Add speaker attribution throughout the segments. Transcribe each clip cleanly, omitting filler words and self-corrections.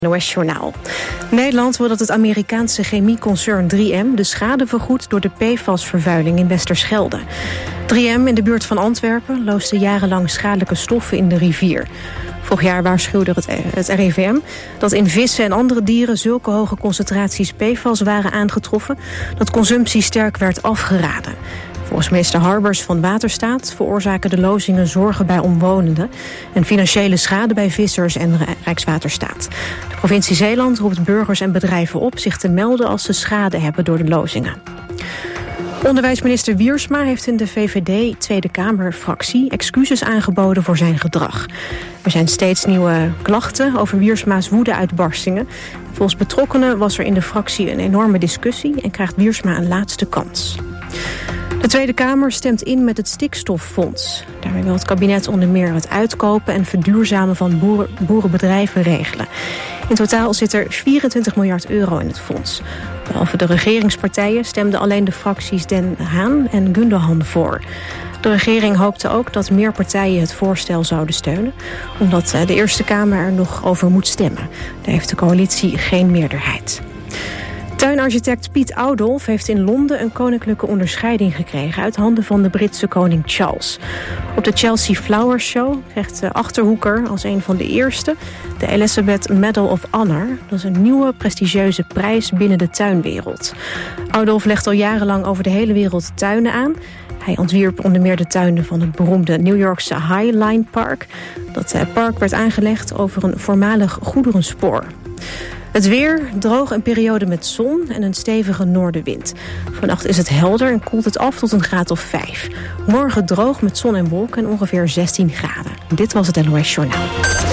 Speaker 1: NOS Journaal. Nederland wil dat het Amerikaanse chemieconcern 3M de schade vergoedt door de PFAS-vervuiling in Westerschelde. 3M in de buurt van Antwerpen loosde jarenlang schadelijke stoffen in de rivier. Vorig jaar waarschuwde het RIVM dat in vissen en andere dieren zulke hoge concentraties PFAS waren aangetroffen dat consumptie sterk werd afgeraden. Volgens minister Harbers van Waterstaat veroorzaken de lozingen zorgen bij omwonenden en financiële schade bij vissers en Rijkswaterstaat. De provincie Zeeland roept burgers en bedrijven op zich te melden als ze schade hebben door de lozingen. Onderwijsminister Wiersma heeft in de VVD Tweede Kamerfractie excuses aangeboden voor zijn gedrag. Er zijn steeds nieuwe klachten over Wiersma's woedeuitbarstingen. Volgens betrokkenen was er in de fractie een enorme discussie en krijgt Wiersma een laatste kans. De Tweede Kamer stemt in met het stikstoffonds. Daarmee wil het kabinet onder meer het uitkopen en verduurzamen van boerenbedrijven regelen. In totaal zit er 24 miljard euro in het fonds. Behalve de regeringspartijen stemden alleen de fracties Den Haan en Gundogan voor. De regering hoopte ook dat meer partijen het voorstel zouden steunen, omdat de Eerste Kamer er nog over moet stemmen. Daar heeft de coalitie geen meerderheid. Tuinarchitect Piet Oudolf heeft in Londen een koninklijke onderscheiding gekregen uit handen van de Britse koning Charles. Op de Chelsea Flowers Show krijgt de Achterhoeker als een van de eerste de Elizabeth Medal of Honor. Dat is een nieuwe prestigieuze prijs binnen de tuinwereld. Oudolf legt al jarenlang over de hele wereld tuinen aan. Hij ontwierp onder meer de tuinen van het beroemde New Yorkse High Line Park. Dat park werd aangelegd over een voormalig goederenspoor. Het weer, droog en periode met zon en een stevige noordenwind. Vannacht is het helder en koelt het af tot een graad of 5. Morgen droog met zon en wolken en ongeveer 16 graden. Dit was het NOS Journaal.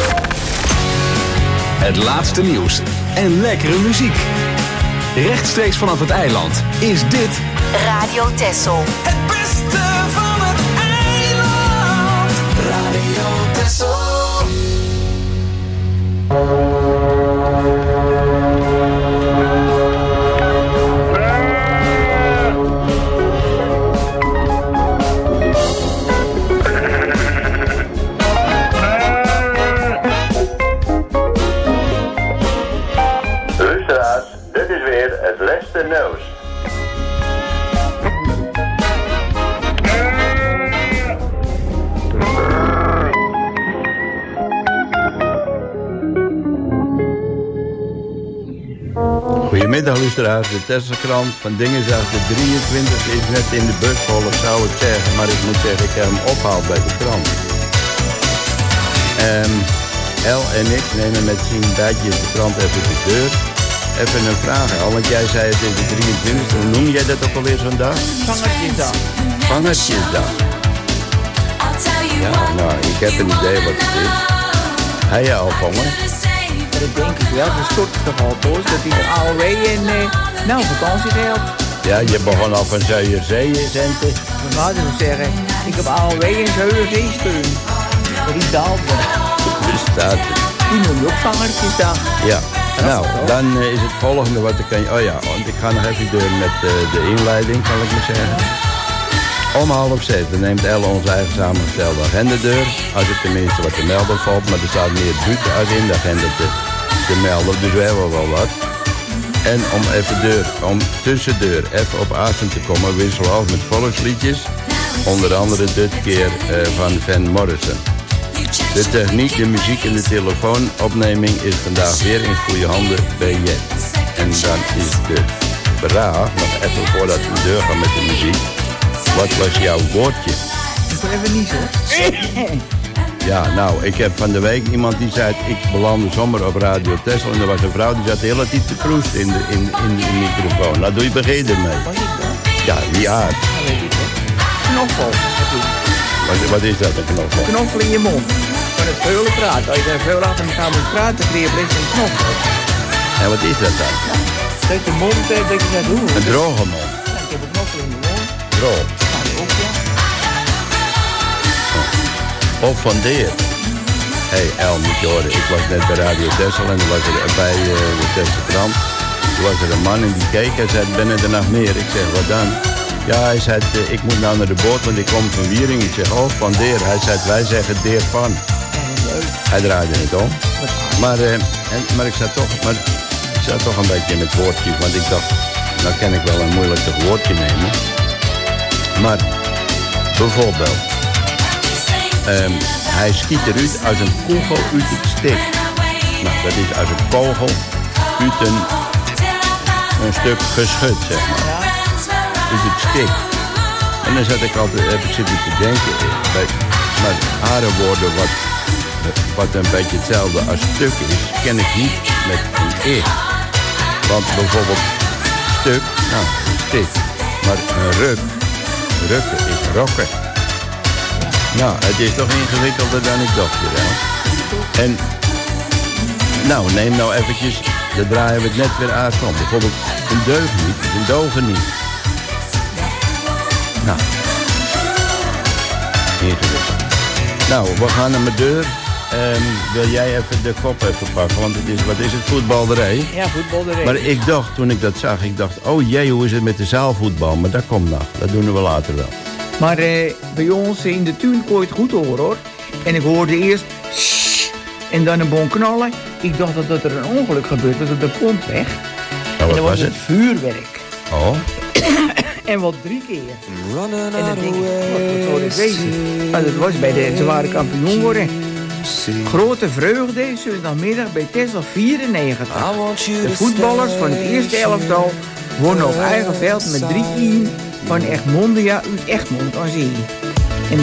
Speaker 2: Het laatste nieuws en lekkere muziek. Rechtstreeks vanaf het eiland is dit
Speaker 3: Radio Texel.
Speaker 2: Het beste van het eiland. Radio Texel.
Speaker 4: Het laatste nieuws.
Speaker 5: Goedemiddag luisteraars, de Tesselkrant van Dingenzaag de 23 is net in de bus vol, ik zou het zeggen, maar ik moet zeggen, ik heb hem opgehaald bij de krant. El en ik nemen met zien Bijtjes de krant even de deur. Even een vraag, al, want jij zei het is de 23e. Hoe noem jij dat ook alweer zo'n dag?
Speaker 6: Vangertjesdag.
Speaker 5: Vangertjesdag. Ja, nou, ik heb een idee wat het is. Heb je al vangen?
Speaker 6: Dat denk ik wel, dat stort toch al boos. Dat hij er alweer in vakantie gehad.
Speaker 5: Ja, je begon al van Zuijerzee-centen.
Speaker 6: Mijn vader zou zeggen, ik heb alweer een Zuijerzee-steun. Dat is daalt.
Speaker 5: Bestaat het.
Speaker 6: Die noem je ook Vangertjesdag.
Speaker 5: Ja. Nou, dan is het volgende wat ik kan... Oh ja, want ik ga nog even door met de inleiding, kan ik maar zeggen. Om 6:30 neemt Elle onze eigen samengestelde agenda deur. Als het tenminste wat te melden valt, maar er staat meer buiten als in de agenda te melden. Dus we hebben wel wat. En om tussendeur even op adem te komen, wisselen we af met volksliedjes. Onder andere dit keer van Van Morrison. De techniek, de muziek en de telefoonopneming is vandaag weer in goede handen bij Jet. En dan is de vraag, nog even voordat we de deur gaan met de muziek. Wat was jouw woordje?
Speaker 6: Ik wil even niet hoor.
Speaker 5: Ja, nou, ik heb van de week iemand die zei, ik belandde zomaar op Radio Texel. En er was een vrouw die zat de hele tijd te proesten in de microfoon. Nou, doe je begin ermee.
Speaker 6: Wat is dat?
Speaker 5: Ja, wie aard?
Speaker 6: Dat weet ik hoor. Knoffel.
Speaker 5: Wat is dat, een knoffel?
Speaker 6: Knoffel in je mond. Van het veulen praten. Als je er veel achter elkaar moet praten, dan krijg je best een knoffel.
Speaker 5: En wat is dat dan?
Speaker 6: Dat je mond hebt, dat je zegt, hoe?
Speaker 5: Een droge mond.
Speaker 6: Ja, ik heb een knoffel in mijn mond.
Speaker 5: Droog.
Speaker 6: Kan je ook, ja.
Speaker 5: Of van Deer. Hé, El, moet je horen. Ik was net bij Radio Texel en er was er bij de Tesselkrant. Toen was er een man en die keek en zei, ben er nog meer? Ik zeg, wat dan? Ja, hij zei, ik moet nou naar de boot, want ik kom van Wiering. Ik zeg, oh, van Deer. Hij zei, wij zeggen Deer van.
Speaker 6: Ja, leuk.
Speaker 5: Hij draaide het om. Maar ik zat toch een beetje in het woordje. Want ik dacht, nou kan ik wel een moeilijk woordje nemen. Maar bijvoorbeeld, hij schiet eruit als een kogel uit het stik. Nou, dat is als een kogel uit een stuk geschut, zeg maar. Uit het stik. En dan heb ik zitten te denken, maar andere woorden wat een beetje hetzelfde als stuk is, ken ik niet met een ik. Want bijvoorbeeld stuk, nou, stik. Maar een rukken is rokken. Nou, het is toch ingewikkelder dan ik dacht. Hè? En, nou, neem nou eventjes, daar draaien we het net weer aan van. Bijvoorbeeld een deugniet is een dogeniet. Nou, ingewikkeld. Nou, we gaan naar mijn deur. Wil jij even de kop even pakken? Want wat is het, voetballerij?
Speaker 6: Ja, voetballerij.
Speaker 5: Maar ik dacht, toen ik dat zag, oh jee, hoe is het met de zaalvoetbal? Maar dat komt nog, dat doen we later wel.
Speaker 6: Maar bij ons in de tuin kon je het goed horen, hoor. En ik hoorde eerst en dan een bon knallen. Ik dacht dat er een ongeluk gebeurd was op de pontweg.
Speaker 5: Oh, wat
Speaker 6: en dat was
Speaker 5: het?
Speaker 6: het vuurwerk.
Speaker 5: Oh.
Speaker 6: En wat 3 keer. En dan denk ik, wat zou dit wezen? Maar dat was ze waren kampioen geworden. Grote vreugde, zondagmiddag bij Tessel 94. De voetballers van het eerste elftal wonnen op eigen veld met 3-1 van Egmondia uit Egmond aan Zee. En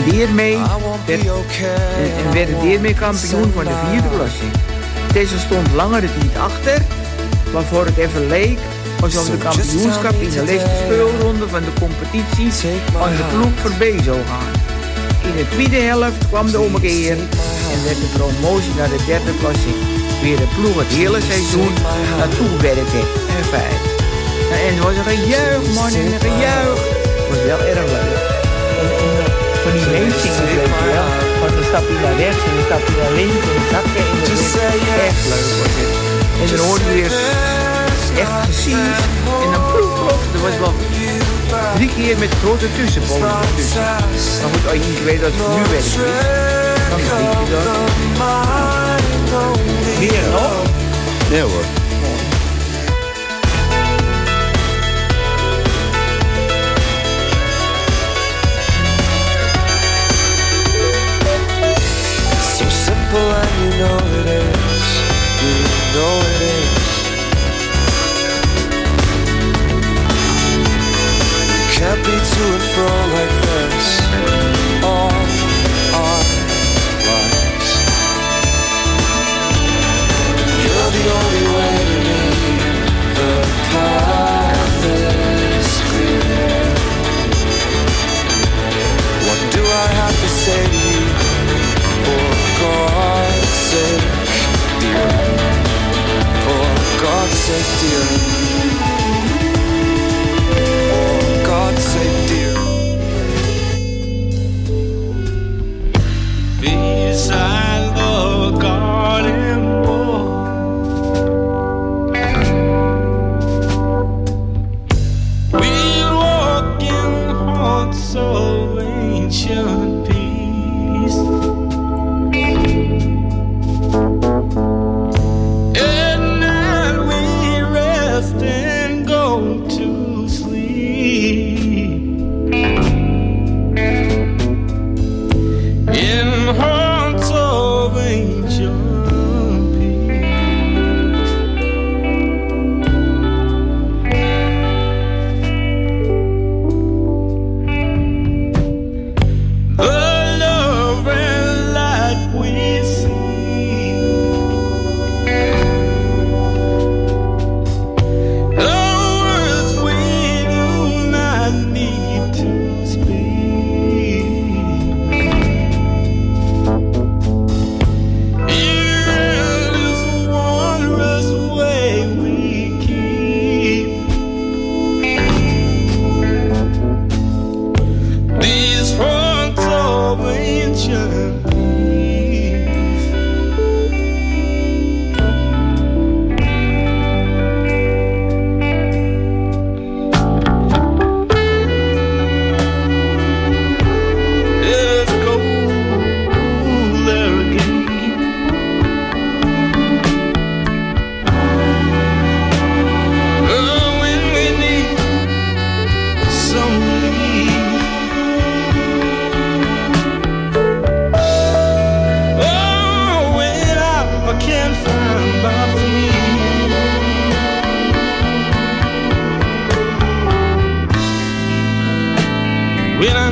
Speaker 6: werden daarmee kampioen van de 4e klasse. Tessel stond langer de tijd achter, waarvoor het even leek alsof de kampioenschap in de laatste speelronde van de competitie aan de ploeg voorbij zou gaan. In de tweede helft kwam de ommekeer en werd de promotie naar de 3e klasse, weer de ploeg het hele seizoen naartoe werkte en feit. En het was een gejuich, man, en een gejuich. Het was wel erg leuk. En van die meezingers, weet je wel, van een stapje naar rechts en een stapje naar links en een zakje en dat was echt leuk was het. En dan hoorde je weer echt precies en dan ploeg, er was wel 3 keer met grote tussenpozen ertussen. Maar goed, als je niet weet dat het nu werkt is, dan denk je dat. Weer nog?
Speaker 5: Nee hoor.
Speaker 3: So simple and you know it is. You know it is. Can't be to and fro like this all our lives. You're the only way to me. The path is clear. What do I have to say to you? For God's sake, dear. For God's sake, dear. God save dear. Beside the garden wall, we walk in haunts of ancient peace. At night we rest in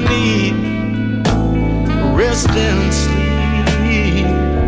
Speaker 3: need rest and sleep.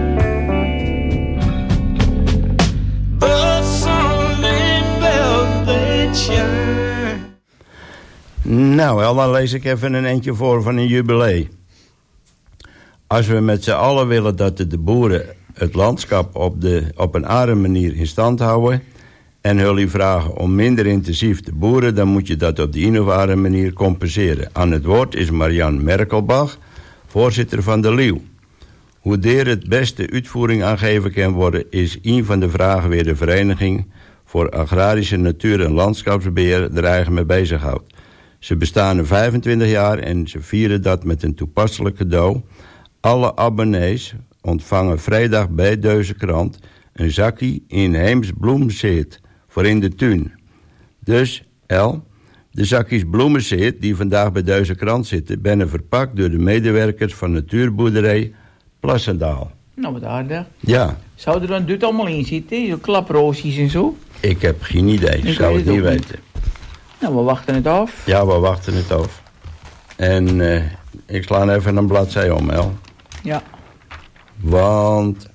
Speaker 3: The sunlit bells they chime.
Speaker 5: Nou, wel, dan lees ik even een eentje voor van een jubilee. Als we met z'n allen willen dat de boeren het landschap op een aardige manier in stand houden en jullie vragen om minder intensief te boeren, dan moet je dat op de een of andere manier compenseren. Aan het woord is Marianne Merkelbach, voorzitter van de Leeuw. Hoe der het beste uitvoering aangegeven kan worden, is een van de vragen weer de Vereniging voor Agrarische Natuur- en Landschapsbeheer er eigen mee bezighoudt. Ze bestaan er 25 jaar en ze vieren dat met een toepasselijk cadeau. Alle abonnees ontvangen vrijdag bij deze krant een zakje inheems bloemzeet voor in de tuin. Dus, de zakjes bloemenzeet die vandaag bij deze krant zitten, zijn verpakt door de medewerkers van natuurboerderij Plassendaal.
Speaker 6: Nou, wat aardig.
Speaker 5: Ja.
Speaker 6: Zou er dan dit allemaal in zitten? Zo klaproosjes en zo?
Speaker 5: Ik heb geen idee, ik zou het niet weten.
Speaker 6: Nou, we wachten het af.
Speaker 5: Ja, we wachten het af. En ik sla even een bladzij om, El.
Speaker 6: Ja.
Speaker 5: Want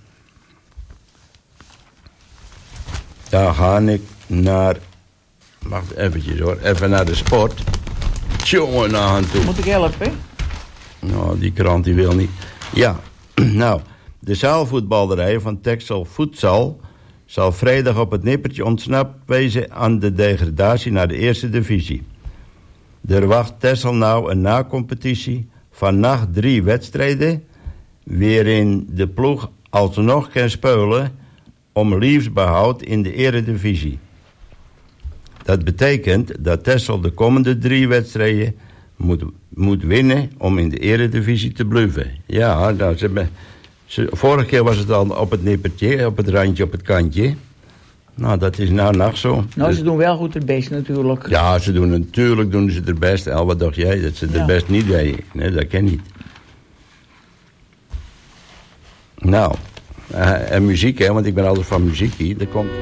Speaker 5: daar ga ik naar... Wacht eventjes hoor, even naar de sport. Jongen, naar aan toe.
Speaker 6: Moet ik helpen?
Speaker 5: Nou, die krant die wil niet. Ja, nou, de zaalvoetballerij van Texel Futsal zal vrijdag op het nippertje ontsnapt wezen aan de degradatie naar de eerste divisie. Er wacht Texel nou een na-competitie van nacht 3 wedstrijden, waarin de ploeg alsnog kan spelen om liefsbehoud in de eredivisie. Dat betekent dat Texel de komende 3 wedstrijden moet winnen om in de eredivisie te blijven. Ja, nou, vorige keer was het al op het nippertje, op het randje, op het kantje. Nou, dat is nou nog zo.
Speaker 6: Nou,
Speaker 5: dus,
Speaker 6: ze doen wel goed het best natuurlijk.
Speaker 5: Ja, natuurlijk doen ze het best. El, wat dacht jij? Dat ze het best niet deden. Nee, dat kan niet. Nou, en muziek, hè, want ik ben altijd van muziek hier. Er komt...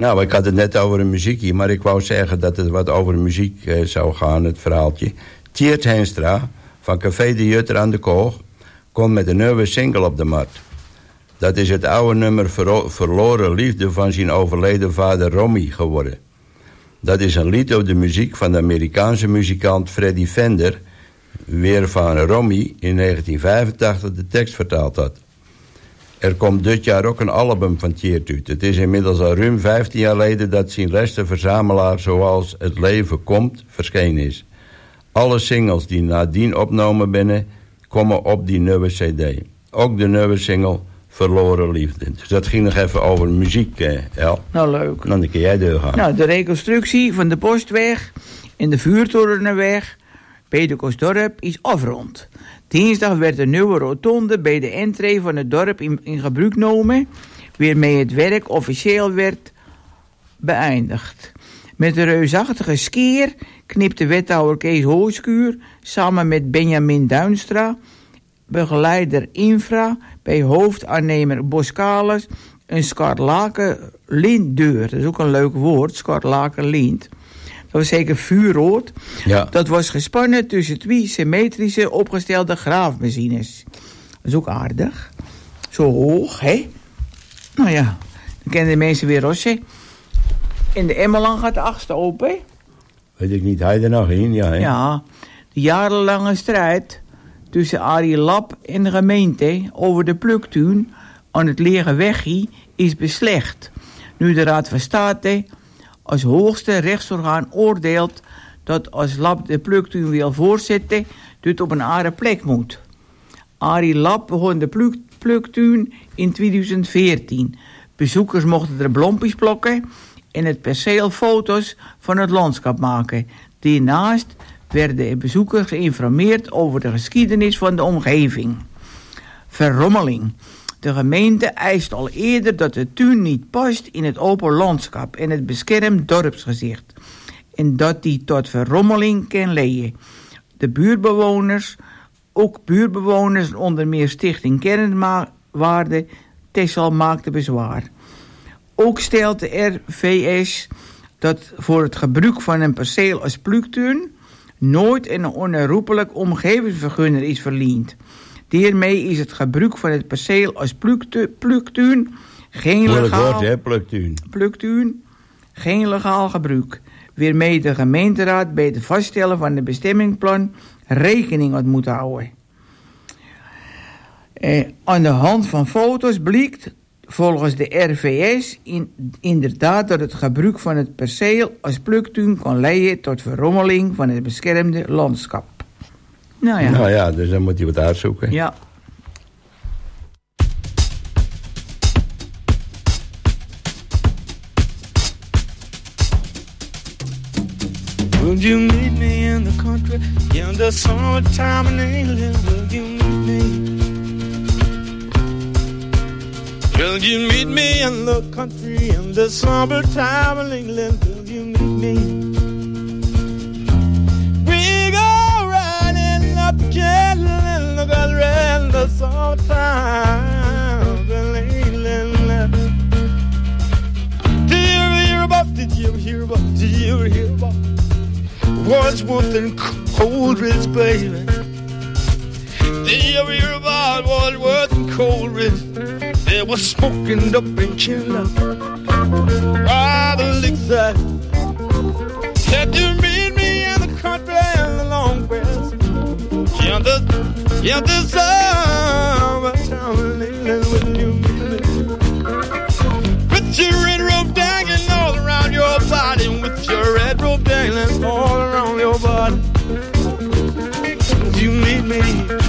Speaker 5: Nou, ik had het net over een muziekje, maar ik wou zeggen dat het wat over muziek zou gaan, het verhaaltje. Tjeerd Henstra van Café de Jutter aan de Koog komt met een nieuwe single op de markt. Dat is het oude nummer Verloren Liefde van zijn overleden vader Romy geworden. Dat is een lied op de muziek van de Amerikaanse muzikant Freddie Fender, weer van Romy in 1985 de tekst vertaald had. Er komt dit jaar ook een album van Tjeerd uit. Het is inmiddels al ruim 15 jaar geleden dat zijn laatste verzamelaar zoals Het Leven Komt verschenen is. Alle singles die nadien opgenomen binnen komen op die nieuwe cd. Ook de nieuwe single Verloren Liefde. Dus dat ging nog even over muziek, El.
Speaker 6: Nou, leuk.
Speaker 5: Dan kun jij doorgaan.
Speaker 6: Nou, de reconstructie van de Postweg en de Vuurtorenweg bij de Kostdorp is afgerond. Dinsdag werd een nieuwe rotonde bij de entree van het dorp in gebruik genomen, waarmee het werk officieel werd beëindigd. Met de reusachtige skier knipte wethouder Kees Hooskuur samen met Benjamin Duinstra, begeleider Infra, bij hoofdaannemer Boskalis een skarlaken lintdeur. Dat is ook een leuk woord, skarlaken lint. Dat was zeker vuurrood.
Speaker 5: Ja. Dat
Speaker 6: was gespannen tussen twee symmetrische opgestelde graafmachines. Dat is ook aardig. Zo hoog, hè? Nou ja, dan kennen de mensen weer rossen. In de Emmelang gaat de 8e open.
Speaker 5: Weet ik niet, hij er nog in? Ja, hè?
Speaker 6: Ja, de jarenlange strijd tussen Arie Lap en de gemeente over de pluktuin aan het lege weggie is beslecht. Nu de Raad van State als hoogste rechtsorgaan oordeelt dat als Lap de pluktuin wil voortzetten, dit op een andere plek moet. Arie Lap begon de pluktuin in 2014. Bezoekers mochten er bloempjes plukken en het perceel foto's van het landschap maken. Daarnaast werden bezoekers geïnformeerd over de geschiedenis van de omgeving. Verrommeling. De gemeente eist al eerder dat de tuin niet past in het open landschap en het beschermd dorpsgezicht. En dat die tot verrommeling kan leiden. De buurtbewoners, ook buurtbewoners onder meer Stichting Kernwaarde, Texel maakte bezwaar. Ook stelt de RVS dat voor het gebruik van een perceel als pluktuin nooit een onherroepelijk omgevingsvergunner is verleend. Daarmee is het gebruik van het perceel als pluktuin geen geen legaal gebruik, waarmee de gemeenteraad bij het vaststellen van het bestemmingsplan rekening had moeten houden. Aan de hand van foto's blijkt volgens de RVS inderdaad dat het gebruik van het perceel als pluktuin kan leiden tot verrommeling van het beschermde landschap.
Speaker 5: Nou ja, dus dan moet hij wat uitzoeken.
Speaker 6: Ja.
Speaker 7: Will you meet me in the country in the summertime in England? Will you meet me? Will you meet me in the country in the summertime in England? Will you meet me? We go riding up the canyon in the country in the summertime in England. Did you ever hear about? Did you ever hear about? Did you ever hear about Wordsworth and Coleridge, baby? Did you ever hear about Wordsworth and Coleridge? They were smoking up in Chilla, rather lakeside. Said you meet me in the country in the long grass. Yeah, the summertime in England. Will you meet me? With your red robe dangling all around your body, with your red robe dangling all around your body. Will you meet me?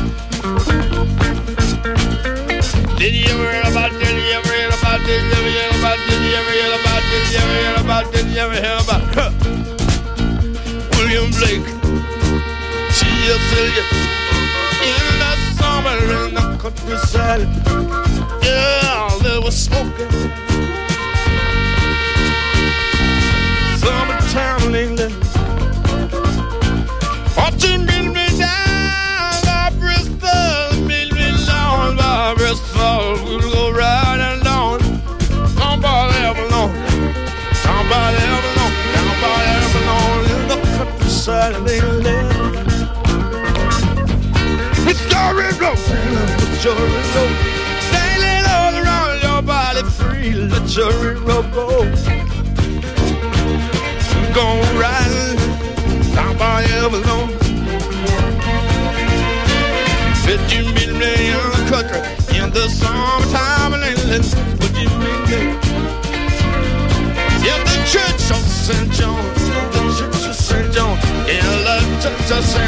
Speaker 7: Did you ever hear about, did you ever hear about, did you ever hear about, did you ever hear about, did you ever hear about, did you ever hear about, William Blake, T.S. Eliot, in that summer in the countryside, yeah, they were smoking, summertime in England, ought to meet me down by Bristol, meet me down by Bristol. We'll go riding down, somebody ever alone.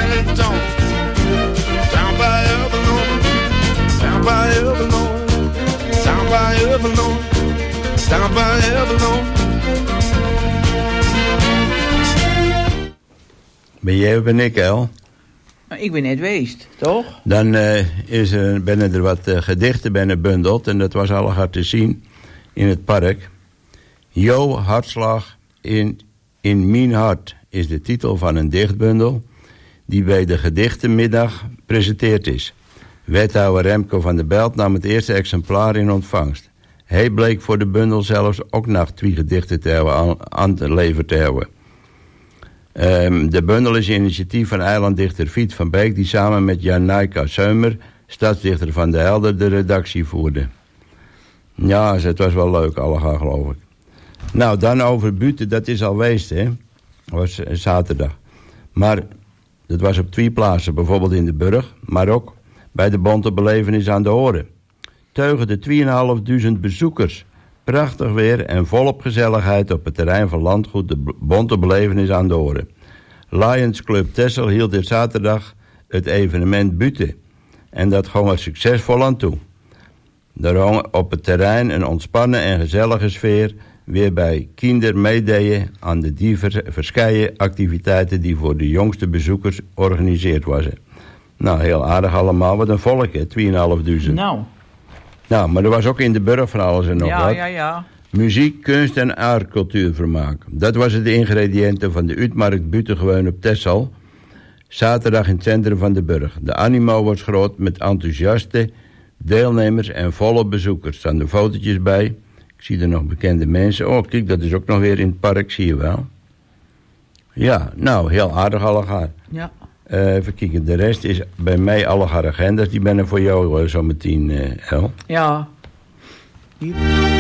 Speaker 7: Rolling Stone. Down by Avalon, down by Avalon, down by Avalon, down by Avalon.
Speaker 5: Ben jij of ben ik, El?
Speaker 6: Ik ben net geweest, toch?
Speaker 5: Dan ben er wat gedichten binnenbundeld. En dat was allemaal te zien in het park. Jo, hartslag in mijn hart is de titel van een dichtbundel die bij de gedichtenmiddag presenteerd is. Wethouder Remco van der Belt nam het eerste exemplaar in ontvangst. Hij bleek voor de bundel zelfs ook nog 2 gedichten te hebben aan te leveren te hebben. De bundel is een initiatief van eilanddichter Fiet van Beek, die samen met Janaika Seumer, stadsdichter van de Helder, de redactie voerde. Ja, het was wel leuk, allemaal geloof ik. Nou, dan over Buten, dat is al geweest, hè. Dat was zaterdag. Maar dat was op 2 plaatsen, bijvoorbeeld in de Burg, maar ook bij de Bonte Belevenis aan de Horen. Teugen de 2.500 bezoekers. Prachtig weer en volop gezelligheid op het terrein van landgoed de Bonte Belevenis aan de Horen. Lions Club Texel hield dit zaterdag het evenement Buten. En dat ging er succesvol aan toe. Er hong op het terrein een ontspannen en gezellige sfeer, weer bij kinderen meededen aan de verschillende activiteiten die voor de jongste bezoekers georganiseerd waren. Nou, heel aardig allemaal. Wat een volk, hè? 2.500. Nou, maar er was ook in de Burg van alles en nog wat.
Speaker 6: Ja.
Speaker 5: Muziek, kunst en aardcultuurvermaak. Dat was de ingrediënten van de Uitmarkt Butengewoon op Texel. Zaterdag in het centrum van de Burg. De animo was groot met enthousiaste deelnemers en volle bezoekers. Er staan er fotootjes bij. Ik zie er nog bekende mensen. Oh, kijk, dat is ook nog weer in het park, zie je wel. Ja, nou, heel aardig allemaal.
Speaker 6: Ja.
Speaker 5: Even kijken, de rest is bij mij alle agendas. Die ben er voor jou zo meteen, El.
Speaker 6: Ja. Hier.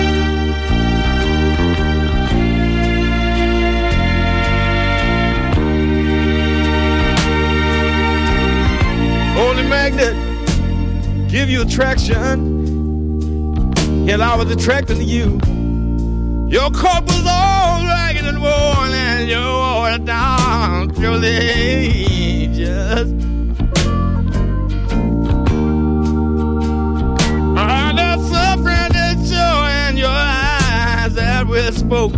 Speaker 7: Holy magnet, give you attraction. Hell, I was attracted to you. Your coat was all ragged and worn, and you wore it down through the ages. The suffering that joy in your eyes that we spoke.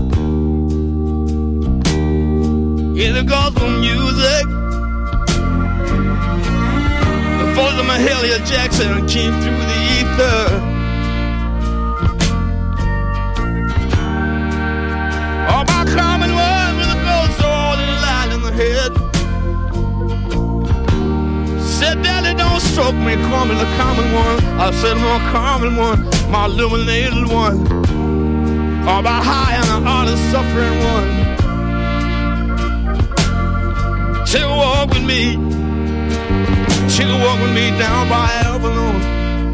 Speaker 7: In the gospel music, the voice of Mahalia Jackson came through the ether. Oh, my common one with a gold sword and a line in the head. Said, Daddy, don't stroke me, call me the common one. I said, my common one, my illuminated one. Oh, my high and the honest suffering one. She'll walk with me. She'll walk with me down by Avalon.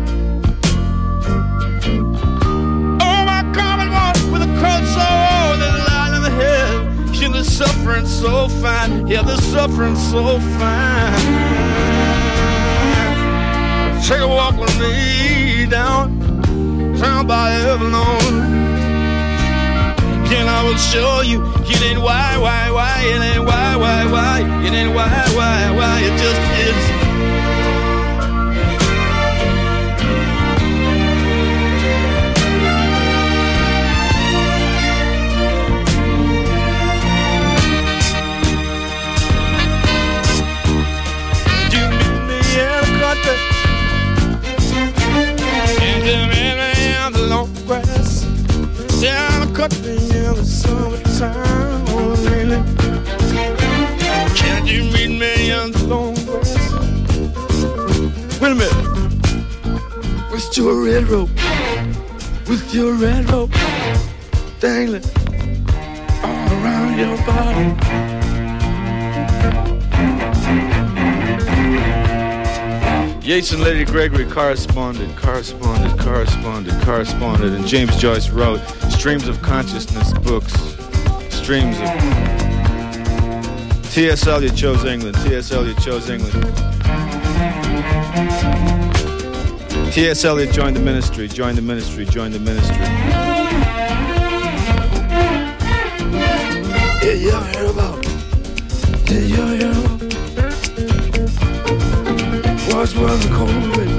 Speaker 7: Oh, my common one with a coat so old and a line in the head. Yeah, the suffering so fine. Yeah, the suffering so fine. She'll walk with me down by Avalon. And I will show you, it ain't why, it ain't why, it ain't why, it just is. You meet me in the country, in the middle of the long grass, down the country in the summertime, oh, really. Can't you meet me in the long grass? Wait a minute. With your red rope, with your red rope dangling all around your body. Yates and Lady Gregory corresponded, and James Joyce wrote streams of consciousness books, streams of... T.S. Eliot chose England, T.S. Eliot chose England. T.S. Eliot joined the ministry, joined the ministry, joined the ministry. Yeah, y'all hear about? Yeah, y'all hear about? was calling.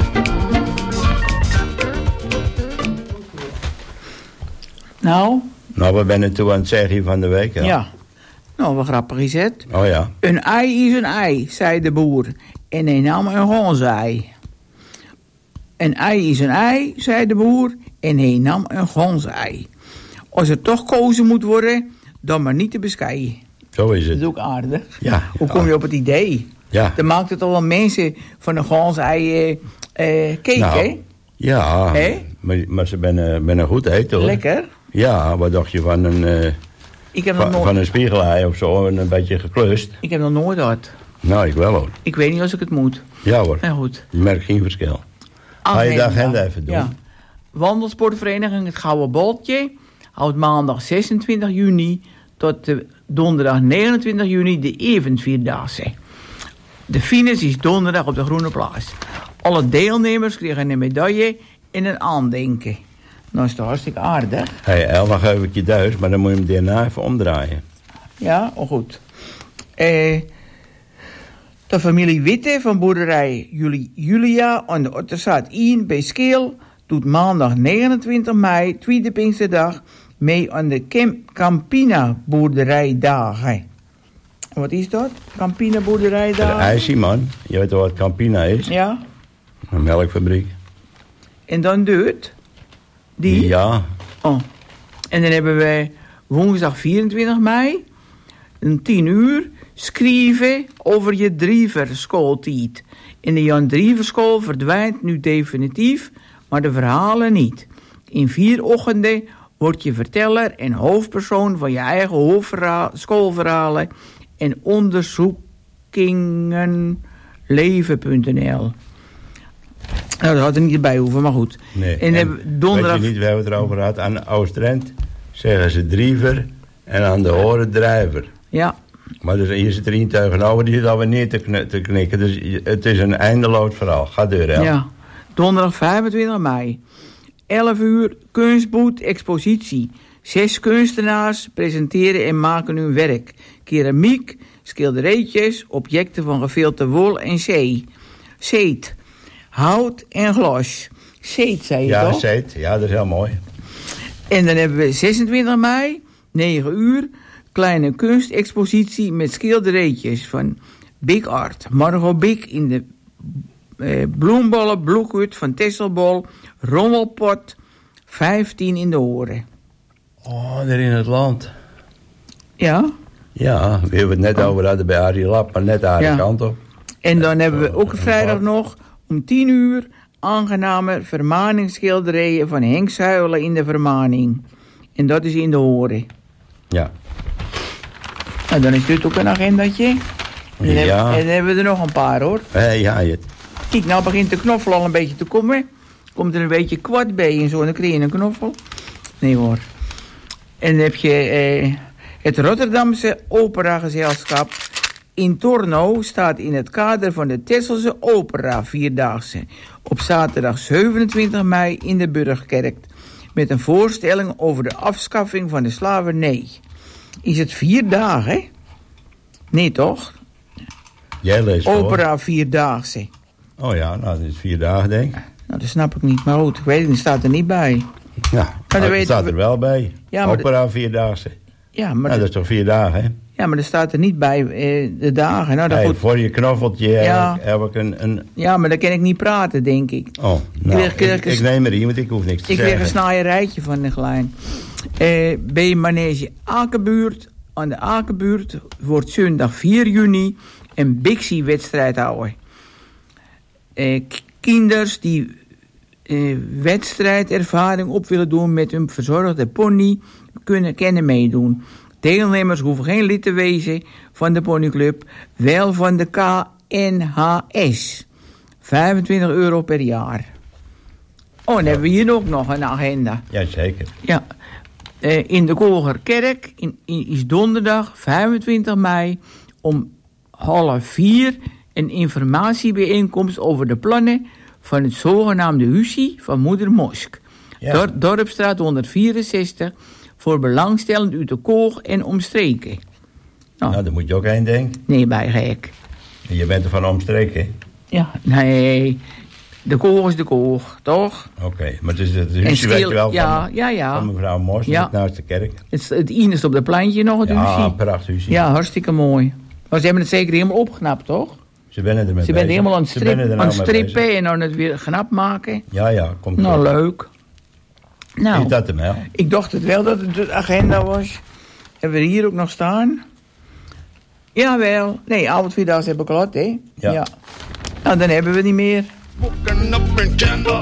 Speaker 6: Nou?
Speaker 5: Nou, we zijn toe aan het zeggen van de week, hè?
Speaker 6: Ja. Nou, wat grappig is het.
Speaker 5: Oh ja.
Speaker 6: Een ei is een ei, zei de boer. En hij nam een gonzei. Een ei is een ei, zei de boer. En hij nam een gonzei. Als er toch kozen moet worden, dan maar niet te bescheiden.
Speaker 5: Zo is het.
Speaker 6: Dat is ook aardig.
Speaker 5: Ja.
Speaker 6: Hoe kom je op het idee?
Speaker 5: Ja.
Speaker 6: Dan maakt het al wel mensen van een gonzei cake,
Speaker 5: Nou,
Speaker 6: hè?
Speaker 5: Ja.
Speaker 6: Hè?
Speaker 5: Maar ze ben goed eten, hoor.
Speaker 6: Lekker.
Speaker 5: Ja, wat dacht je van een...
Speaker 6: Ik heb nog
Speaker 5: van een spiegelei of zo, en een beetje geklust.
Speaker 6: Ik heb nog nooit gehad.
Speaker 5: Nou, ik wel hoor.
Speaker 6: Ik weet niet als ik het moet.
Speaker 5: Ja hoor.
Speaker 6: Nou goed.
Speaker 5: Je merkt geen verschil. Ga je de agenda even doen?
Speaker 6: Ja. Wandelsportvereniging Het Gouden Boltje houdt maandag 26 juni tot donderdag 29 juni de eventvierdaagse. De finish is donderdag op de Groene Plaats. Alle deelnemers kregen een medaille en een aandenken. Nou is het hartstikke aardig.
Speaker 5: Hey, Elva geef ik je 1000, maar dan moet je hem daarna even omdraaien.
Speaker 6: Ja, oh goed. De familie Witte van boerderij Julia aan de Otterzaat 1 bij Skeel doet maandag 29 mei, tweede Pinksterdag, mee aan de Campina boerderijdagen. Wat is dat? Campina boerderijdagen?
Speaker 5: De ijsie, man. Je weet wel wat Campina is?
Speaker 6: Ja.
Speaker 5: Een melkfabriek.
Speaker 6: En dan Deut? Die?
Speaker 5: Ja.
Speaker 6: Oh. En dan hebben wij woensdag 24 mei, om 10 uur, schrijven over je Drieverschooltijd. In de Jan Drieverschool verdwijnt nu definitief, maar de verhalen niet. In 4 ochtenden word je verteller en hoofdpersoon van je eigen schoolverhalen en onderzoekingen.leven.nl. Nou, dat had er niet bij hoeven, maar goed.
Speaker 5: Nee.
Speaker 6: En donderdag...
Speaker 5: Weet je niet, we hebben het erover gehad. Aan Oost-Drent zeggen ze driever en aan de horen drijver.
Speaker 6: Ja.
Speaker 5: Maar dus, hier zit er een tegenover, die zit alweer neer te knikken. Dus het is een eindeloos verhaal. Ga deur, hè?
Speaker 6: Ja. Donderdag 25 mei. 11 uur, kunstboet, expositie. 6 kunstenaars presenteren en maken hun werk. Keramiek, schilderijtjes, objecten van geveelte wol en zeet. Hout en glas. Zeet, zei je toch?
Speaker 5: Ja, zeet. Ja, dat is heel mooi.
Speaker 6: En dan hebben we 26 mei, 9 uur... kleine kunstexpositie met schilderijtjes van Big Art. Margot Big in de bloembollen bloekhut van Tesselbol. Rommelpot, 15 in de oren.
Speaker 5: Oh, daar in het land.
Speaker 6: Ja?
Speaker 5: Ja, we hebben het net over hadden bij Arie Lap, maar net aan de kant op.
Speaker 6: En dan hebben we ook vrijdag nog om 10 uur... aangename vermaningsschilderijen van Henk Zuilen in de vermaning. En dat is in de oren.
Speaker 5: Ja.
Speaker 6: Nou, dan is dit ook een agendatje. En dan hebben we er nog een paar, hoor.
Speaker 5: Ja,
Speaker 6: Kijk, nou begint de knoffel al een beetje te komen. Komt er een beetje kwart bij en zo, en dan krijg je een knoffel. Nee hoor. En dan heb je het Rotterdamse operagezelschap in Torno staat in het kader van de Tesselse Opera Vierdaagse op zaterdag 27 mei in de Burgkerk met een voorstelling over de afschaffing van de slavernij. Is het 4 dagen, hè? Nee, toch?
Speaker 5: Jij leest voor.
Speaker 6: Opera Vierdaagse.
Speaker 5: Oh ja, nou, dat is 4 dagen, denk ik.
Speaker 6: Nou, dat snap ik niet, maar goed, ik weet het, het staat er niet bij.
Speaker 5: Ja, maar dat staat er wel bij. Ja, Opera Vierdaagse.
Speaker 6: Ja, maar
Speaker 5: dat is toch 4 dagen, hè?
Speaker 6: Ja, maar er staat er niet bij de dagen. Nou, dat goed.
Speaker 5: Voor je knoffeltje heb ik een...
Speaker 6: Ja, maar dan kan ik niet praten, denk ik.
Speaker 5: Oh, nou, ik neem er hier, want ik hoef niks te zeggen.
Speaker 6: Ik kreeg een snaaierijtje van de Glijn. Bij Manege Akenbuurt, aan de Akenbuurt, wordt zondag 4 juni een Bixie-wedstrijd houden. Kinders die wedstrijdervaring op willen doen met hun verzorgde pony, kunnen meedoen. Deelnemers hoeven geen lid te wezen van de ponyclub, wel van de KNHS. €25 per jaar. Oh, dan hebben we hier ook nog een agenda.
Speaker 5: Jazeker.
Speaker 6: Ja. In de Kogerkerk is donderdag 25 mei om 3:30 een informatiebijeenkomst over de plannen van het zogenaamde husie van Moeder Mosk. Ja. Dorpstraat 164 voor belangstellend uit de Koog en omstreken.
Speaker 5: Nou, daar moet je ook heen denken.
Speaker 6: Nee, bij gek.
Speaker 5: Je bent er van omstreken.
Speaker 6: Ja, nee. De koor is de koor, toch?
Speaker 5: Oké, maar het is het huisje weet je wel van mevrouw Mos, naast de kerk.
Speaker 6: Het is op de plantje nog, het huisje.
Speaker 5: Ja, prachtig huisje.
Speaker 6: Ja, hartstikke mooi. Maar ze hebben het zeker helemaal opgeknapt, toch?
Speaker 5: Ze zijn ermee bezig.
Speaker 6: Ze zijn helemaal aan het strippen en aan het weer knap maken.
Speaker 5: Ja, komt
Speaker 6: nou, leuk. Nou,
Speaker 5: is dat hem wel?
Speaker 6: Ik dacht het wel dat het de agenda was. Hebben we hier ook nog staan? Jawel. Nee, avond 4 heb ik al gehad, hè? Ja. Nou, dan hebben we niet meer.
Speaker 7: Smoking up in candles.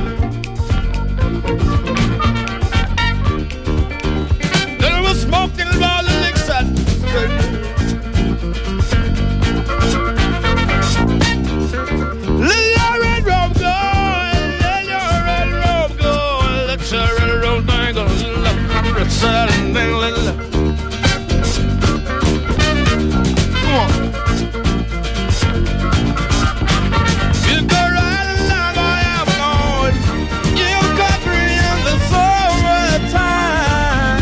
Speaker 7: Then was smoking all the licks at let your red robe go, let your red robe go, let your red robe dangle, let your satin dangle. Come on. You go right along, I am going. You country in the summertime.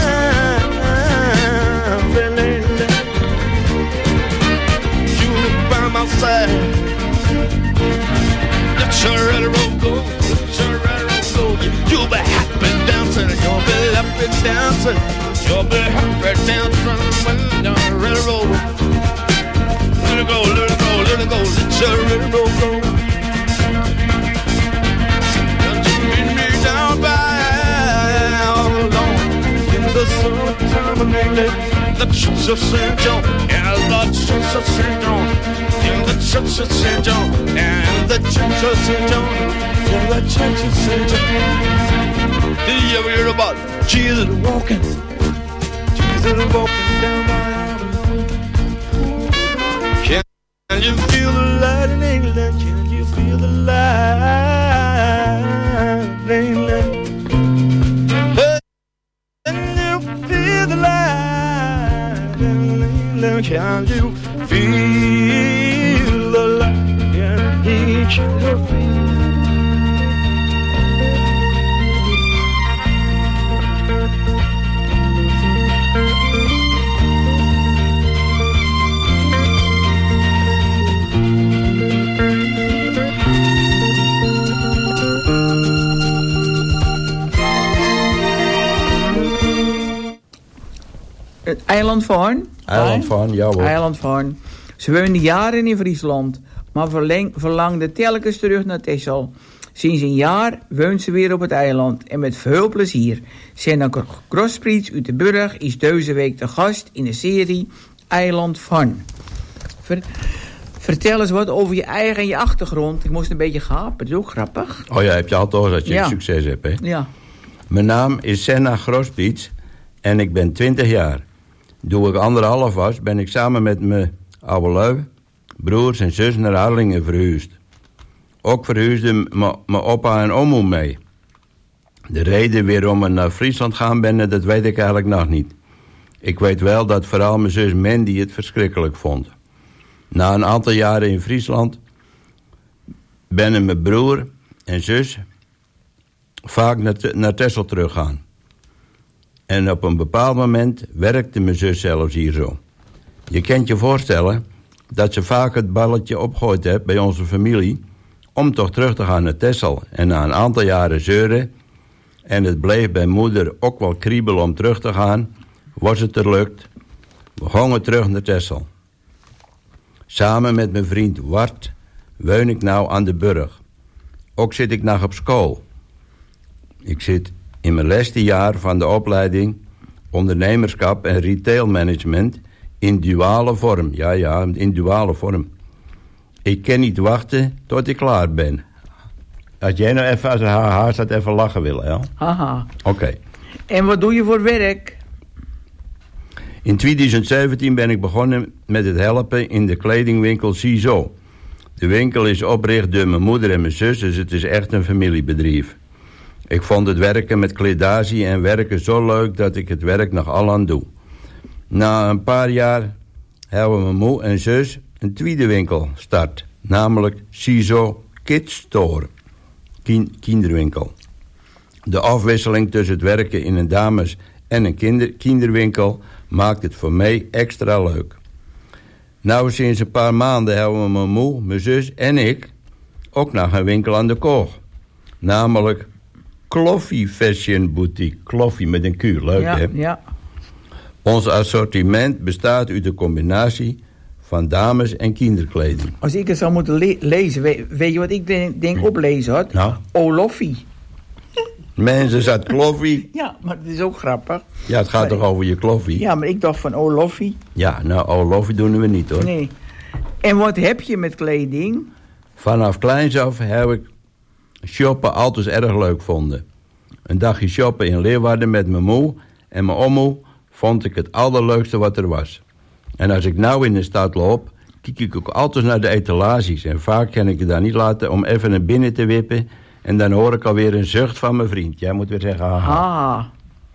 Speaker 7: You by my side. Let your red robe go, let your red robe go. You'll be happy dancing, you'll be happy dancing, you'll be happy dancing when your red robe. Let it go, let it go, let it go, let your red robe go. Don't you meet me down by alone in the summertime and the church of St. John, yeah, the church of St. John. In the church of St. John, and the church of St. John, in the church of St. John. Did you ever hear about Jesus walking? Jesus walking down my avenue. Can you feel the light in England? Can you feel the light in England? Can you feel the light in England? Can you feel the light in each of you?
Speaker 6: Het eiland van?
Speaker 5: Eiland van, ja hoor.
Speaker 6: Eiland van. Ze woonde jaren in Friesland, maar verlangde telkens terug naar Texel. Sinds een jaar woont ze weer op het eiland en met veel plezier. Senna Grospriets uit de Burg is deze week de gast in de serie Eiland van. Vertel eens wat over je eigen en je achtergrond. Ik moest een beetje gapen, dat is ook grappig.
Speaker 5: Oh ja, heb je al toch dat je succes hebt, hè?
Speaker 6: Ja.
Speaker 5: Mijn naam is Senna Grospriets en ik ben 20 jaar. Toen ik 1,5 was, ben ik samen met mijn oude lui, broers en zus naar Harlingen verhuisd. Ook verhuisden mijn opa en oma mee. De reden waarom we naar Friesland gaan ben, dat weet ik eigenlijk nog niet. Ik weet wel dat vooral mijn zus Mandy het verschrikkelijk vond. Na een aantal jaren in Friesland ben mijn broer en zus vaak naar Texel teruggaan. En op een bepaald moment werkte mijn zus zelfs hier zo. Je kunt je voorstellen dat ze vaak het balletje opgooid heeft bij onze familie om toch terug te gaan naar Texel. En na een aantal jaren zeuren, en het bleef bij moeder ook wel kriebelen om terug te gaan, was het er lukt. We gingen terug naar Texel. Samen met mijn vriend Wart woon ik nou aan de Burg. Ook zit ik nog op school. Ik zit in mijn laatste jaar van de opleiding ondernemerschap en retailmanagement in duale vorm. Ja, in duale vorm. Ik kan niet wachten tot ik klaar ben. Als jij nou even als haar staat even lachen willen, ja?
Speaker 6: Haha.
Speaker 5: Oké.
Speaker 6: En wat doe je voor werk?
Speaker 5: In 2017 ben ik begonnen met het helpen in de kledingwinkel CISO. De winkel is opgericht door mijn moeder en mijn zus, dus het is echt een familiebedrijf. Ik vond het werken met kledage en werken zo leuk dat ik het werk nog al aan doe. Na een paar jaar hebben mijn moe en zus een tweede winkel start, namelijk CISO Kids Store, kinderwinkel. De afwisseling tussen het werken in een dames- en een kinderwinkel maakt het voor mij extra leuk. Nou, sinds een paar maanden hebben mijn moe, mijn zus en ik ook naar een winkel aan de Koog. Namelijk Kloffie Fashion Boutique. Kloffie met een Q, leuk hè?
Speaker 6: Ja.
Speaker 5: Ons assortiment bestaat uit de combinatie van dames- en kinderkleding.
Speaker 6: Als ik het zou moeten lezen, weet je wat ik denk oplezen had?
Speaker 5: Nou?
Speaker 6: Oloffie.
Speaker 5: Mensen zat kloffie.
Speaker 6: Ja, maar het is ook grappig.
Speaker 5: Ja, het gaat toch over je kloffie?
Speaker 6: Ja, maar ik dacht van Oloffie.
Speaker 5: Ja, nou, oloffie doen we niet hoor.
Speaker 6: Nee. En wat heb je met kleding?
Speaker 5: Vanaf kleins af heb ik shoppen altijd erg leuk vonden. Een dagje shoppen in Leeuwarden met mijn moe en mijn ommoe vond ik het allerleukste wat er was. En als ik nou in de stad loop, kijk ik ook altijd naar de etalages. En vaak kan ik het daar niet laten om even naar binnen te wippen. En dan hoor ik alweer een zucht van mijn vriend. Jij moet weer zeggen, haha.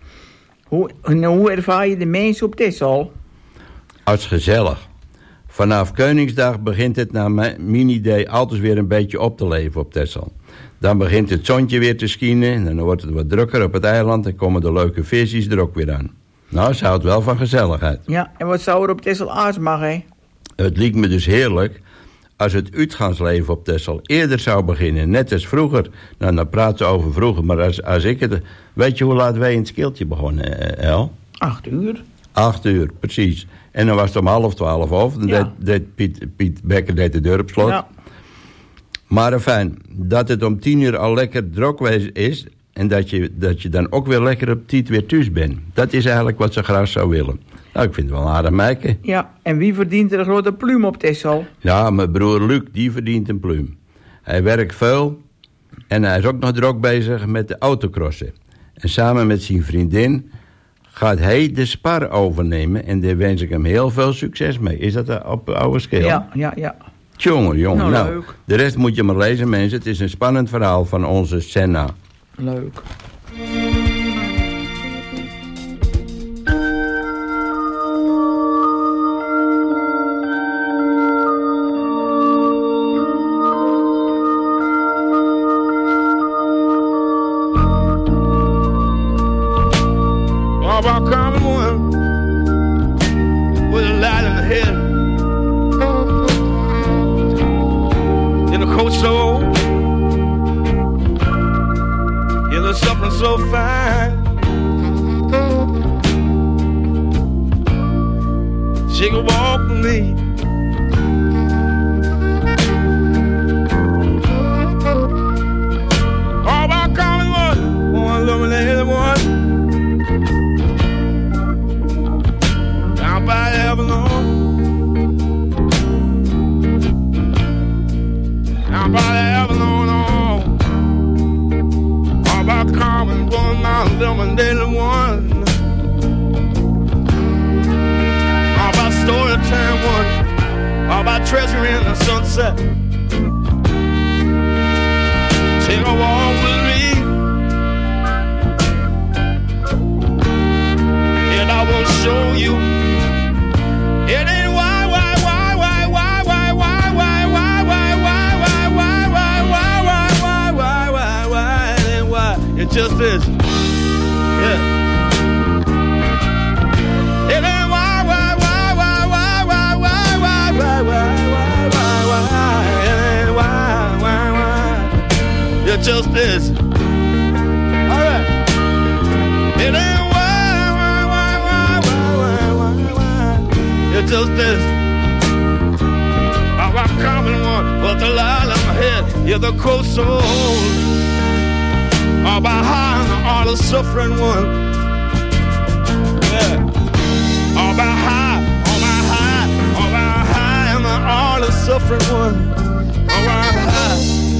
Speaker 6: Hoe ervaar je de mensen op Texel?
Speaker 5: Als gezellig. Vanaf Koningsdag begint het naar mijn idee altijd weer een beetje op te leven op Texel. Dan begint het zonnetje weer te schijnen en dan wordt het wat drukker op het eiland en komen de leuke visjes er ook weer aan. Nou, ze houdt wel van gezelligheid.
Speaker 6: Ja, en wat zou er op Texel aards mag, hè?
Speaker 5: Het liep me dus heerlijk als het uitgaansleven op Texel eerder zou beginnen, net als vroeger. Nou, dan praten ze over vroeger, maar als ik het... Weet je hoe laat wij in het Skiltje begonnen, El?
Speaker 6: 8 uur.
Speaker 5: 8 uur, precies. En dan was het om 11:30 af. Dan deed Piet Bekker de deur op slot. Ja. Maar fijn, dat het om 10 uur al lekker druk is... en dat je dan ook weer lekker op tijd weer thuis bent. Dat is eigenlijk wat ze graag zou willen. Nou, ik vind het wel een aardig meisje.
Speaker 6: Ja, en wie verdient er een grote pluim op Texel?
Speaker 5: Ja, mijn broer Luc, die verdient een pluim. Hij werkt veel en hij is ook nog druk bezig met de autocrossen. En samen met zijn vriendin gaat hij de Spar overnemen... en daar wens ik hem heel veel succes mee. Is dat op oude schil?
Speaker 6: Ja.
Speaker 5: Jongen.
Speaker 6: Nou,
Speaker 5: leuk. De rest moet je maar lezen, mensen. Het is een spannend verhaal van onze Senna.
Speaker 6: Leuk.
Speaker 7: About common one with a light in the head in a coat so old, in a something so fine. She could walk with me. All about common one illuminated one. By Avalon, down by the Avalon, all about common one, my illuminated one, all about story time one, all about treasure in the sunset. Take a walk with me, and I will show you. It ain't why, it ain't why, it just is, yeah. It ain't why, it ain't why, it just is, alright. It ain't it just is. Our common one, but the light on my head, yeah, the cold soul. All by high and all the suffering one. Yeah. All by high, all by high, all by high and all the suffering one. All by high,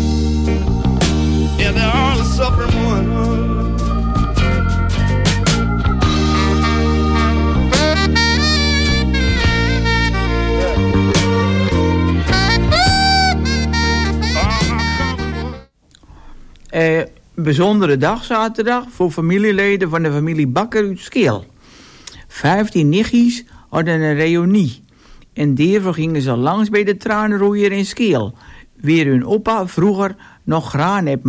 Speaker 7: yeah, they're all the suffering one.
Speaker 6: Bijzondere dag zaterdag voor familieleden van de familie Bakker uit Skeel. 15 nichtjes hadden een reunie. En daarvoor gingen ze langs bij de tranenroeier in Skeel, waar hun opa vroeger nog graan heeft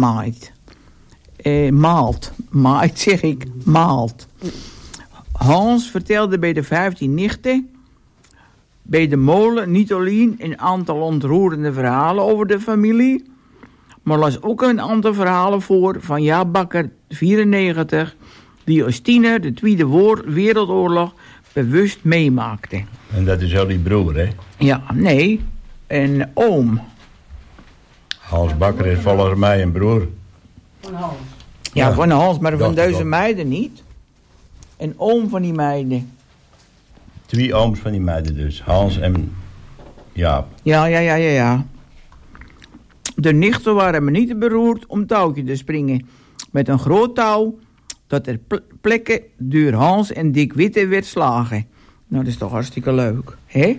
Speaker 6: maalt. Hans vertelde bij de 15 nichten bij de molen niet alleen een aantal ontroerende verhalen over de familie, maar las ook een aantal verhalen voor van Jaap Bakker, 94, die als tiener de Tweede Wereldoorlog bewust meemaakte.
Speaker 5: En dat is al die broer, hè?
Speaker 6: Ja, nee, een oom.
Speaker 5: Hans Bakker is volgens mij een broer.
Speaker 6: Ja, van Hans, maar van
Speaker 5: dacht ik
Speaker 6: deze
Speaker 5: al.
Speaker 6: meiden niet. Een oom van die meiden.
Speaker 5: 2 ooms van die meiden dus. Hans en Jaap.
Speaker 6: Ja. De nichten waren me niet beroerd om touwtje te springen. Met een groot touw dat ter plekke door Hans en Dick Witte werd slagen. Nou, dat is toch hartstikke leuk, hè?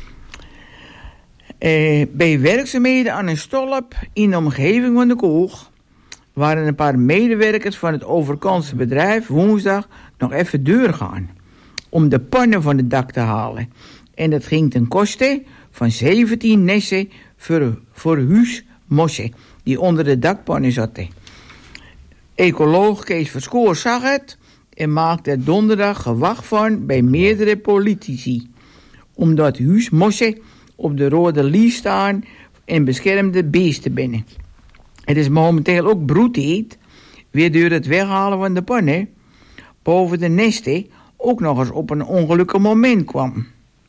Speaker 6: Bij werkzaamheden aan een stolp in de omgeving van de koog waren een paar medewerkers van het overkantse bedrijf woensdag nog even doorgaan om de pannen van het dak te halen. En dat ging ten koste van 17 nessen voor huis mossen die onder de dakpannen zaten. Ecoloog Kees Verschoor zag het en maakte er donderdag gewacht van bij meerdere politici, omdat huismossen op de rode lijst staan en beschermde beesten binnen. Het is momenteel ook broedtijd, weer door het weghalen van de pannen, boven de nesten ook nog eens op een ongelukkig moment kwam.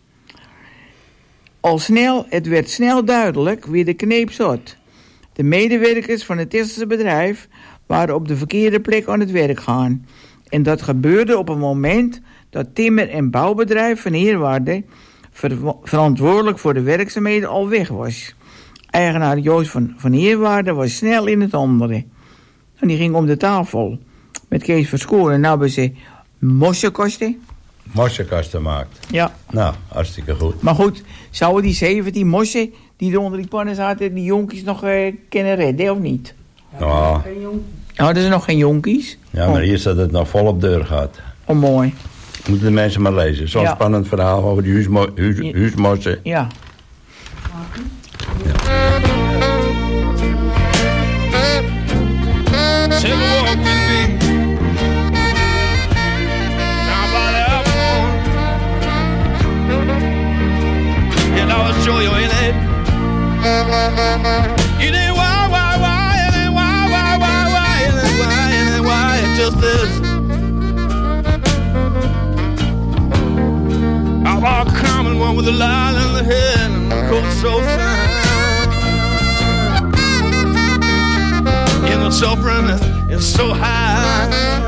Speaker 6: Het werd snel duidelijk wie de kneep zat. De medewerkers van het Tessense bedrijf waren op de verkeerde plek aan het werk gaan. En dat gebeurde op een moment dat timmer- en bouwbedrijf van Heerwaarde verantwoordelijk voor de werkzaamheden al weg was. Eigenaar Joost van Heerwaarde was snel in het andere. En die ging om de tafel met Kees Verschoor en nou hebben ze mossenkasten.
Speaker 5: Mossenkasten maakt.
Speaker 6: Ja.
Speaker 5: Nou, hartstikke goed.
Speaker 6: Maar goed, zouden die 17 mossen die er onder die pannen zaten, die jonkies nog kunnen redden of niet?
Speaker 5: Ja.
Speaker 6: Oh, er zijn nog geen jonkies?
Speaker 5: Ja, maar hier staat het nog volop deur gaat.
Speaker 6: Oh, mooi.
Speaker 5: Moeten de mensen maar lezen. Zo'n
Speaker 6: Ja.
Speaker 5: spannend verhaal over die huismossen.
Speaker 6: Ja.
Speaker 7: Take a walk with me down by the airport, and I'll show you in it. It ain't why, it ain't why, it ain't why, it just is. I'm a common one with a line in the head and the coat so fine. And the suffering is so high.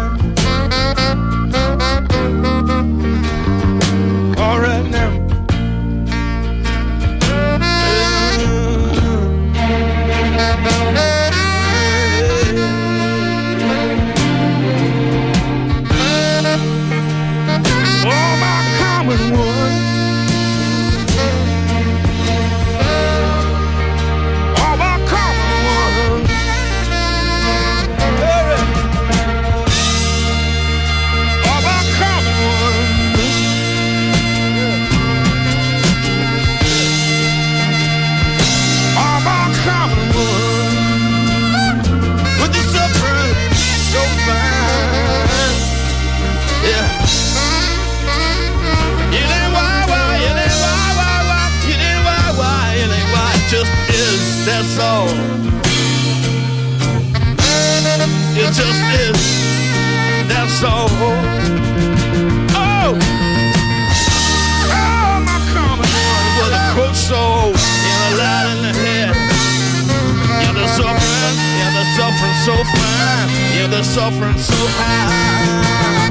Speaker 7: All right now. Oh, my common one. Oh, my common one. Oh, my common one. Oh, my common one. With the suffering so fine. Yeah. It ain't why, it ain't why, it ain't why, it ain't why, it just is, that's all. It just is, that's all. Oh, oh, my common one with a coat soul and a light in the head. Yeah, the suffering so fine. Yeah, the suffering so high.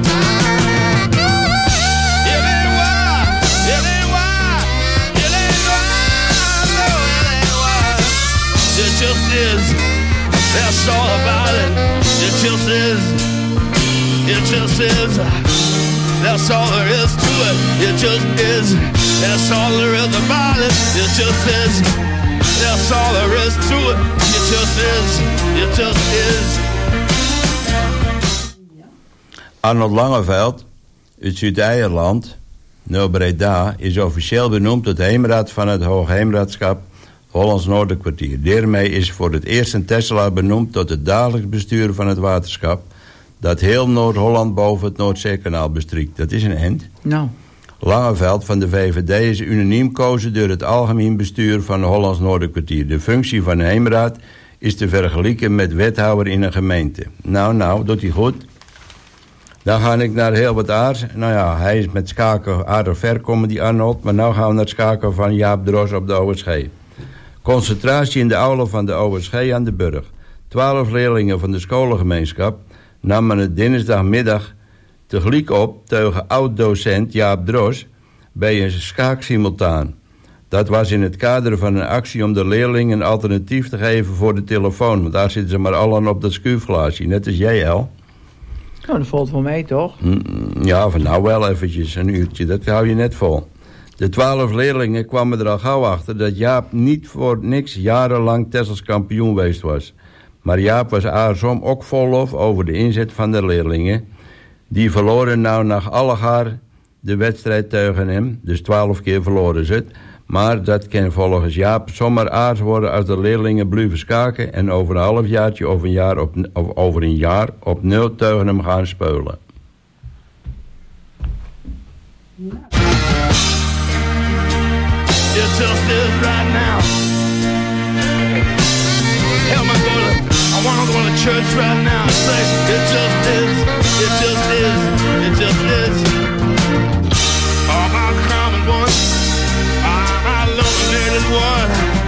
Speaker 7: It ain't why, it ain't why, it ain't why, no, it ain't why. It just is, that's all about it. It just is, it just is. That's all there is to it. It just is, that's all there is about it. It just is, that's all there is to it. It just is, it just is.
Speaker 5: Arnold Langeveld uit Zuid-Eierland, nou Breda, is officieel benoemd tot heemraad van het Hoogheemraadschap Hollands Noorderkwartier. Daarmee is voor het eerst een Tesselaar benoemd tot het dagelijks bestuur van het waterschap dat heel Noord-Holland boven het Noordzeekanaal bestrikt. Dat is een end.
Speaker 6: Nou.
Speaker 5: Langeveld van de VVD is unaniem gekozen door het algemeen bestuur van de Hollands Noorderkwartier. De functie van de heemraad is te vergelijken met wethouder in een gemeente. Nou, doet hij goed. Dan ga ik naar heel wat aards. Nou ja, hij is met schaken aardig ver komen, die Arnold. Maar nou gaan we naar het schaken van Jaap Dros op de OSG. Concentratie in de aula van de OSG aan de Burg. 12 leerlingen van de scholengemeenschap namen het dinsdagmiddag tegelijk op tegen oud-docent Jaap Dros bij een schaaksimultaan. Dat was in het kader van een actie om de leerlingen een alternatief te geven voor de telefoon. Want daar zitten ze maar allen op dat schuifglaasje, net als jij, El.
Speaker 6: Nou, dat valt wel mee, toch?
Speaker 5: Ja, van nou wel eventjes, een uurtje, dat hou je net vol. De 12 leerlingen kwamen er al gauw achter dat Jaap niet voor niks jarenlang Tessels kampioen geweest was. Maar Jaap was aarsom ook vol lof over de inzet van de leerlingen. Die verloren nou nog allegaar de wedstrijd tegen hem. Dus 12 keer verloren ze het. Maar dat kan volgens Jaap zomaar aards worden als de leerlingen blijven schaken en over een halfjaartje of over een jaar opnieuw tegen hem gaan spelen.
Speaker 7: It just is right now. Help me go to, I wanna go to church right now and say, it just is, it just is, it just is. All my common ones, all my illuminated one.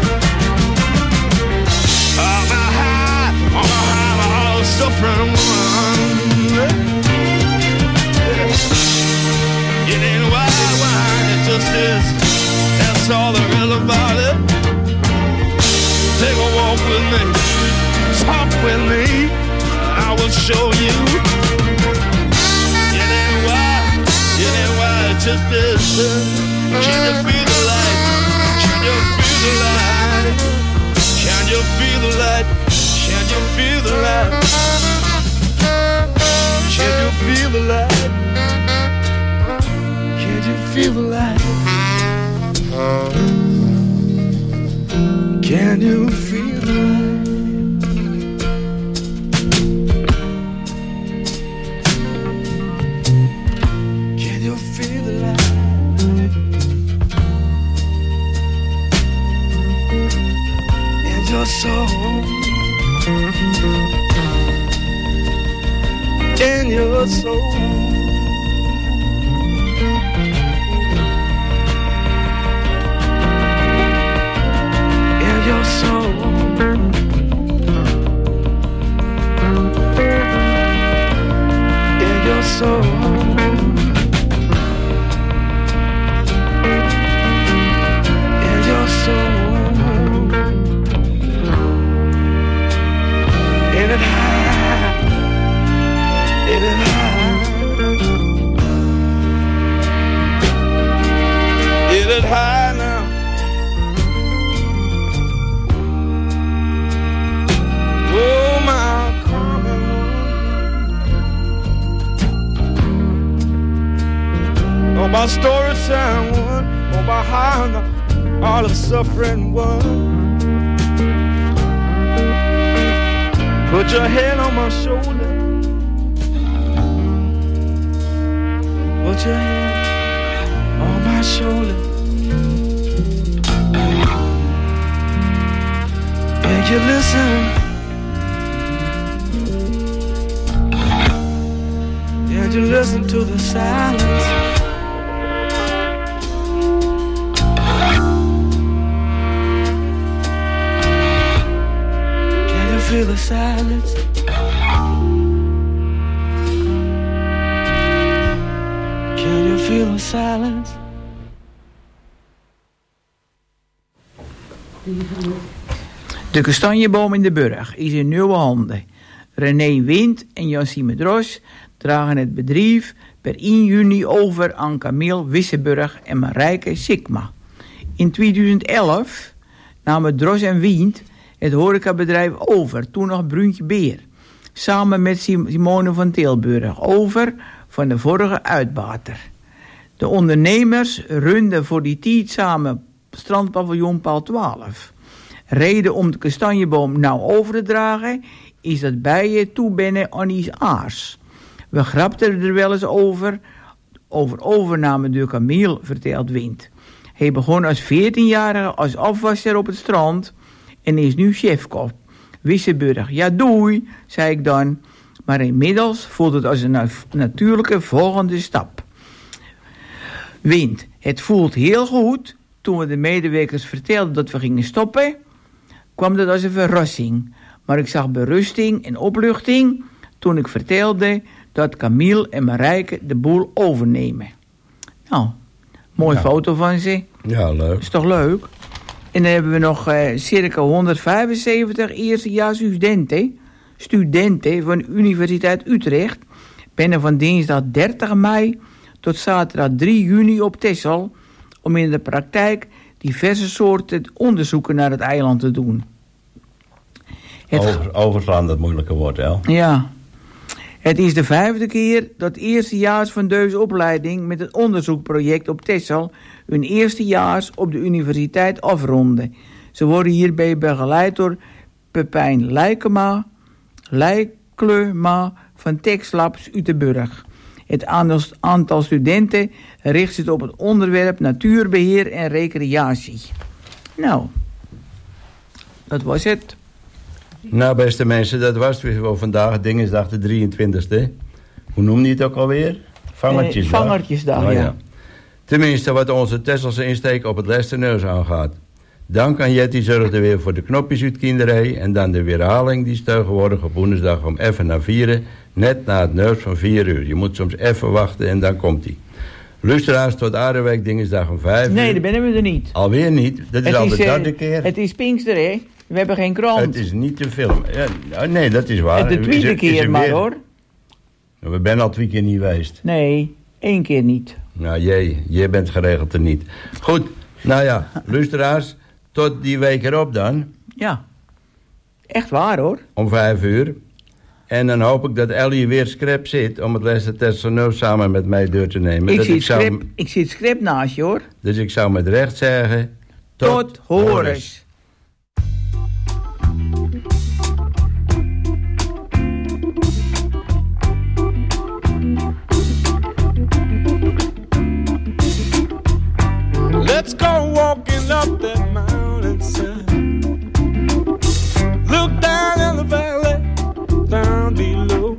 Speaker 7: All my high, all suffering one. It ain't why, it just is. That's all there is about it. Take a walk with me, talk with me, I will show you. It ain't why, it just is. Can you feel the light? Can you feel the light? Can you feel the light? Can you feel the light? Can you feel the light? Can you feel the light? Can you feel the light? Can you feel the light? In your soul, in your soul. Your soul, in your soul, in your soul, in it high, in it high, in it high now. Oh, my common one. Oh, my story time one. Oh, my heart, all of suffering one. Put your head on my shoulder. Put your head on my shoulder. And you listen. And you listen to the silence. Can you feel the silence? Can you feel the silence?
Speaker 6: De kastanjeboom in de Burg is in nieuwe handen. René Wind en Jansime Dros dragen het bedrijf per 1 juni over aan Camille Wisseburg en Marijke Sikma. In 2011 namen Dros en Wind het horecabedrijf over, toen nog Bruntje Beer, samen met Simone van Tilburg, over van de vorige uitbater. De ondernemers runden voor die tijd samen strandpaviljoen Paal 12. Reden om de kastanjeboom nou over te dragen is dat bij je toe binnen Annie's aars. We grapten er wel eens over over overname door Camille, vertelt Wind. Hij begon als 14-jarige als afwasser op het strand en is nu chefkok. Wisseburg, ja doei, zei ik dan. Maar inmiddels voelt het als een natuurlijke volgende stap. Wind, het voelt heel goed. Toen we de medewerkers vertelden dat we gingen stoppen, kwam dat als een verrassing. Maar ik zag berusting en opluchting toen ik vertelde dat Camille en Marijke de boel overnemen. Nou, mooie foto van ze.
Speaker 5: Ja, leuk.
Speaker 6: Is toch leuk? En dan hebben we nog circa 175 eerstejaars studenten van de Universiteit Utrecht. Binnen van dinsdag 30 mei tot zaterdag 3 juni op Texel, om in de praktijk diverse soorten onderzoeken naar het eiland te doen.
Speaker 5: Overslaan dat moeilijke woord, hè?
Speaker 6: Ja. Het is de 5e keer dat eerstejaars van deze opleiding met het onderzoekproject op Texel hun eerstejaars op de universiteit afronden. Ze worden hierbij begeleid door Pepijn Lijklema van Texlabs Uterburg. Het aantal studenten richt zich op het onderwerp natuurbeheer en recreatie. Nou, dat was het.
Speaker 5: Nou, beste mensen, dat was het weer voor vandaag. Dinsdag de 23e. Hoe noem je het ook alweer? Vangertjesdag.
Speaker 6: Vangertjesdag, ja.
Speaker 5: Tenminste, wat onze Tesselse insteek op het Lesterneus aangaat. Dank aan Jetty zorgde weer voor de knopjes uit kinderij. En dan de weerhaling, die is tegenwoordig op woensdag om even na 4, net na het neus van 4 uur. Je moet soms even wachten en dan komt hij. Luisteraars, tot Aardewerk, dinsdag om 5 uur.
Speaker 6: Nee, daar ben we er niet.
Speaker 5: Alweer niet? Dat is al de derde keer.
Speaker 6: Het is Pinkster, hè? We hebben geen krant.
Speaker 5: Het is niet te film. Ja, nee, dat is waar.
Speaker 6: De tweede keer maar, hoor.
Speaker 5: We zijn al 2 keer niet geweest.
Speaker 6: Nee, 1 keer niet.
Speaker 5: Nou, jij bent geregeld er niet. Goed, nou ja, luisteraars, tot die week erop dan.
Speaker 6: Ja, echt waar, hoor.
Speaker 5: Om 5 uur. En dan hoop ik dat Ellie weer scrap zit om het Leicester samen met mij door te nemen.
Speaker 6: Ik zit scrap naast je, hoor.
Speaker 5: Dus ik zou met recht zeggen, tot horens.
Speaker 7: Let's go walking up that mountainside. Look down in the valley, down below.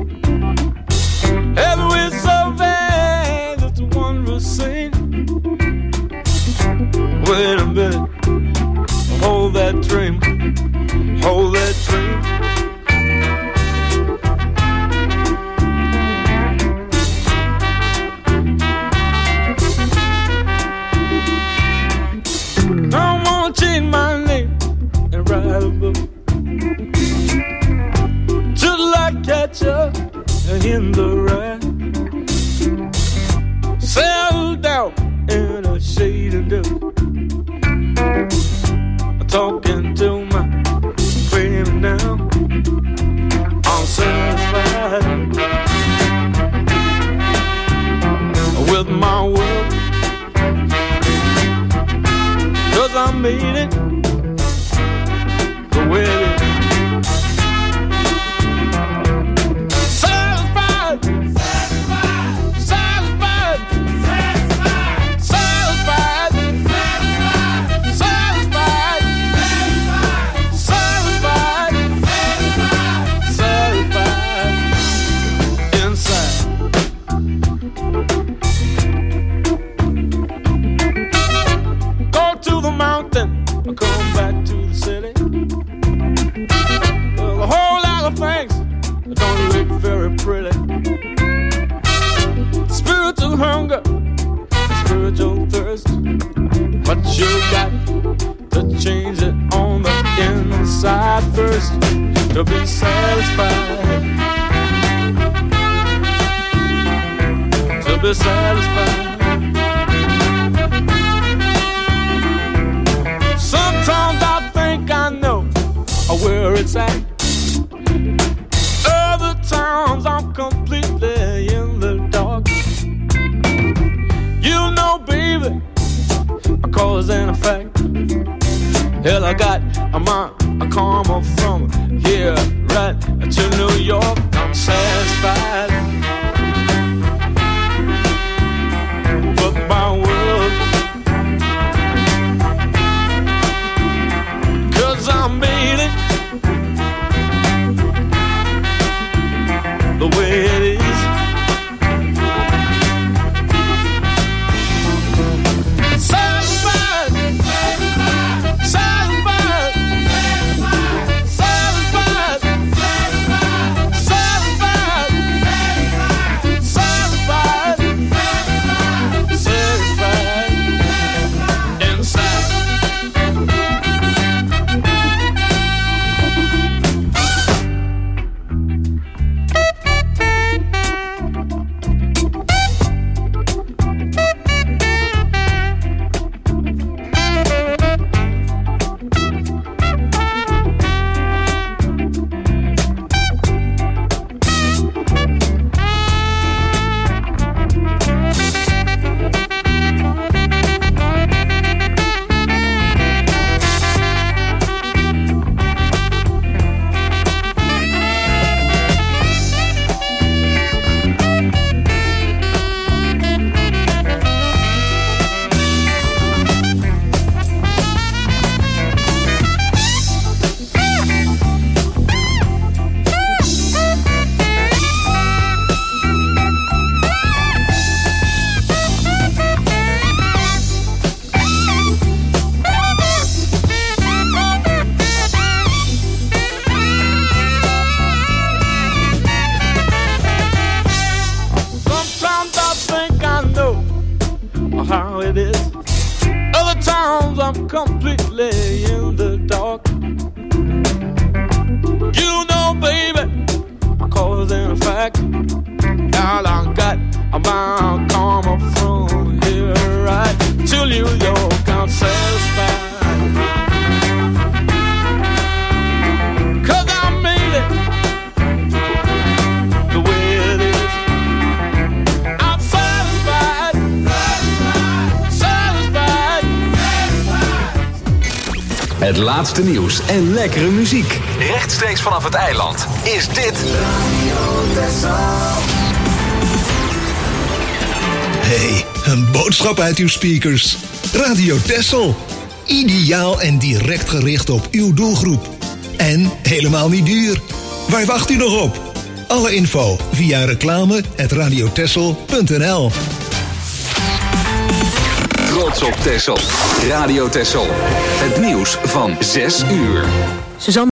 Speaker 7: And we're so bad that the one will sing. Wait a minute, hold that dream, hold that dream. Change my name and write a book. Just like catcher in the ride. Settle down in a shade of dew. Talking to my baby now. I'm satisfied with my work. 'Cause I made it the way it is. Satisfied, satisfied, satisfied, satisfied, satisfied, satisfied, satisfied, satisfied, inside. To the mountain, I come back to the city. Well, a whole lot of things don't look very pretty. Spiritual hunger, spiritual thirst, but you got to change it on the inside first to be satisfied. To be satisfied. Sometimes I think I know where it's at. Other times I'm completely in the dark. You know, baby, cause in effect, hell, I got a karma from here right to New York. I'm satisfied made it the way it is. Satisfied, satisfied, satisfied, satisfied, satisfied, satisfied inside. How it is. Other times I'm completely in the dark. You know, baby, my cause and effect. All I got about karma from here right till New York. I'm satisfied. 'Cause I made it the way it is. I'm satisfied.
Speaker 2: Het laatste nieuws en lekkere muziek. Rechtstreeks vanaf het eiland is dit
Speaker 8: Hey, een boodschap uit uw speakers. Radio Texel. Ideaal en direct gericht op uw doelgroep. En helemaal niet duur. Waar wacht u nog op? Alle info via reclame@radiotexel.nl.
Speaker 2: Trots op Texel. Radio Texel. Het nieuws van 6 uur.
Speaker 1: Suzanne